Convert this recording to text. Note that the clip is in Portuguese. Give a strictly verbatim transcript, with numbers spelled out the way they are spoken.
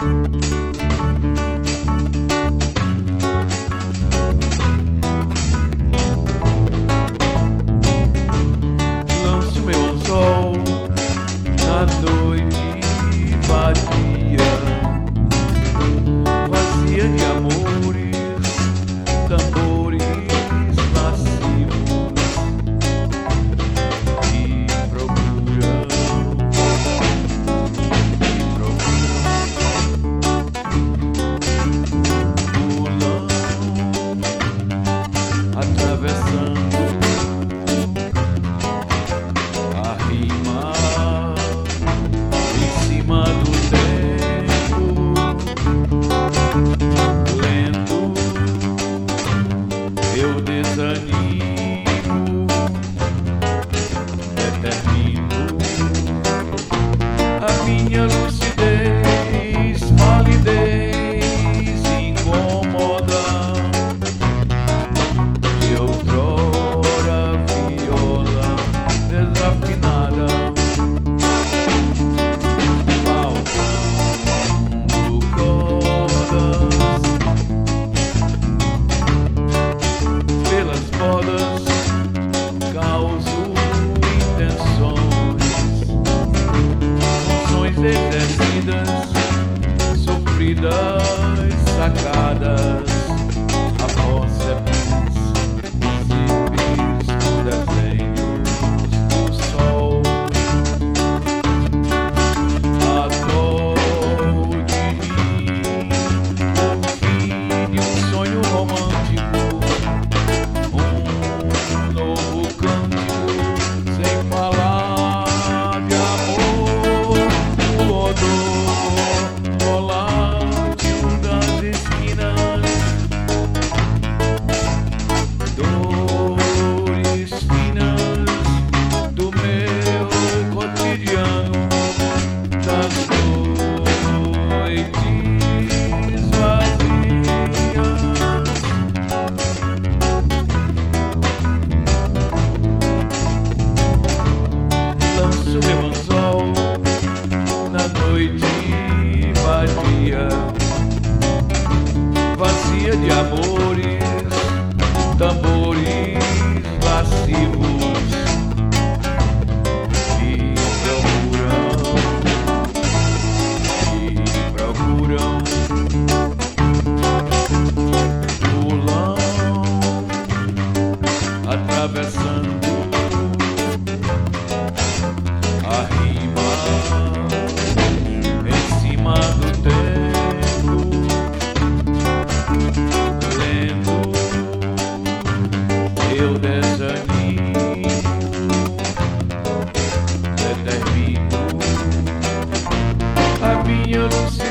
Lanço meu anzol na noite vadia, vazia de amores, tambores lascivos que procuram, que procuram, pulam, atravessando a rima em cima do tempo lento. Eu desanimo, determino a minha lucidez, palidez incomoda de outrora viola desafinada, faltando cordas pelas cordas, causo intenções, funções exercidas, sofridas, sacadas, apóceps, zipes, desenhos do sol, a dor de mim, por fim de um sonho romântico, um novo cântico, sem falar de amor, o odor volátil das esquinas, dores finas do meu cotidiano, das noites vazias. Lanço meu anzol na noite vadia, vazia de amores, tambores lascivos que procuram, que procuram, pulam, atravessando a rima em cima do tempo lento. Eu desanimo, determino a minha lucidez,